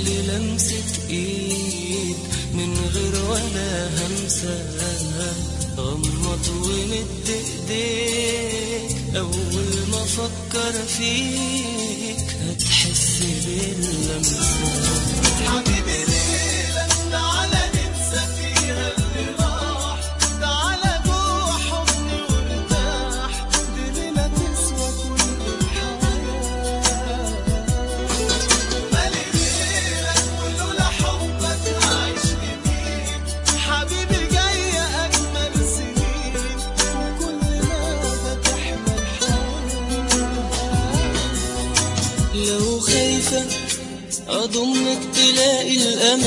لي لمسة ايد من غير ولا همسة، غمض ومد ايديك اول ما افكر فيك هتحس باللمسة. حبيبي ليلة تعالى ننسى فيها اللي راح، تعالى جوه حضني وارتاح، دي ليلة تسوى كل الحياة. مالي غيرك ولولا حبك عايش لمين، حبيبي جاية أجمل سنين وكل مدى تحلى الحياة. لو خايفة أضمك تلاقي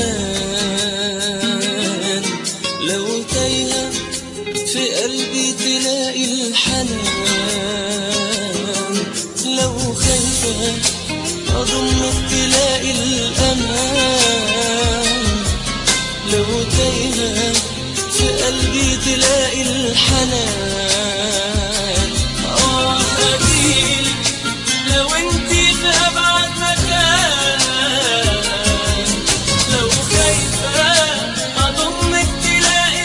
الأمان، لو تايهة في قلبي تلاقي الحنان، لو خايفة أضمك تلاقي الأمان، لو تايهة في قلبي تلاقي الحنان. أجيلك لو انتي في أبعد مكان، لو خايفة أضمك تلاقي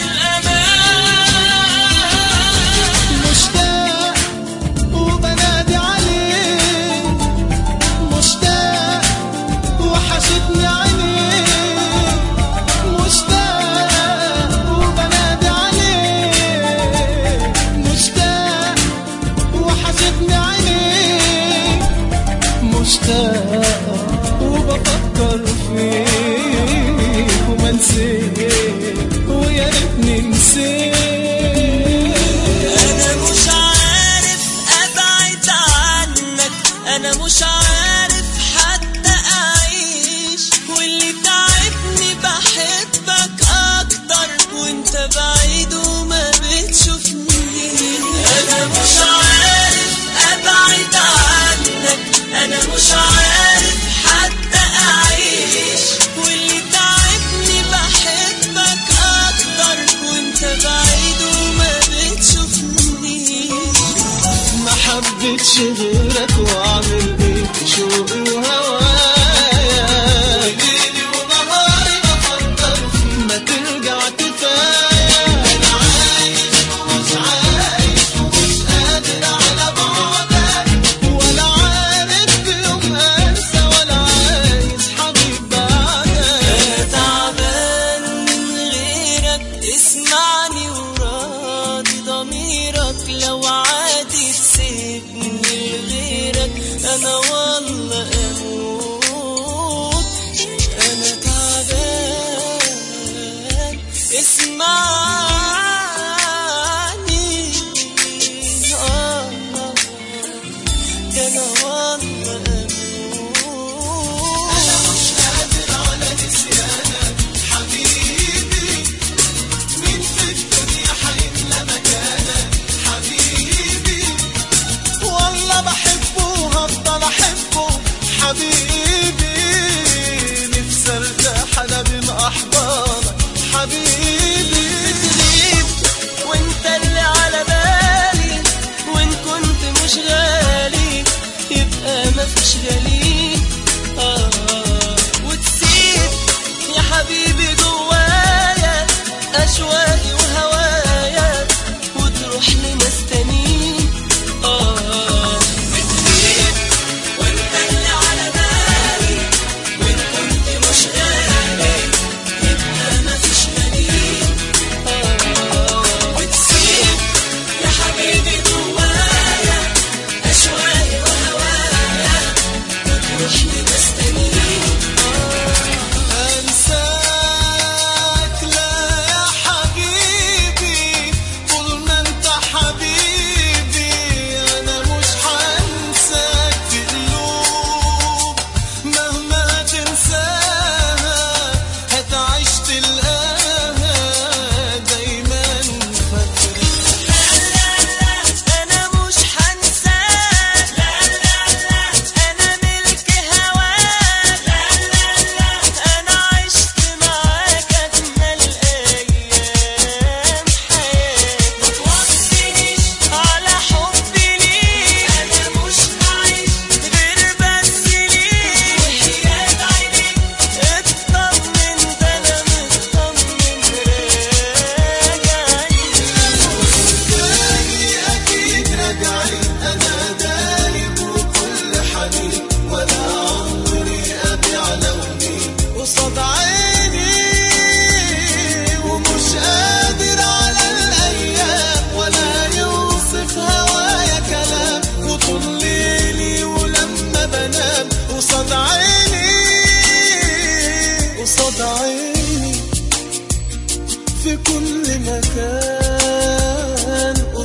الأمان. مشتاق وبنادي عليك، مشتاق وحشتني عينيك، مشتاق وبنادي عليك،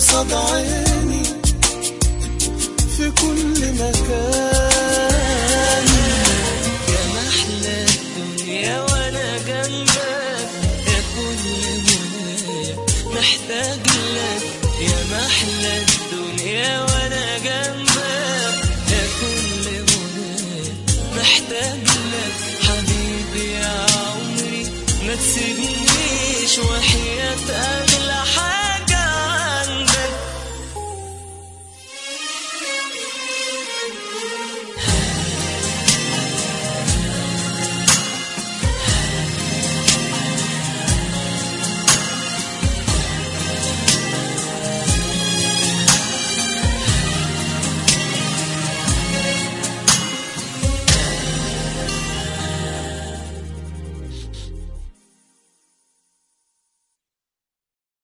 قصاد عيني في كل مكان. يا محلى الدنيا وانا جنبك، يا كل منايا محتاج لك. يا محلى الدنيا وانا جنبك، يا كل منايا محتاج لك. حبيبي يا عمري ما تسيبنيش وحياتي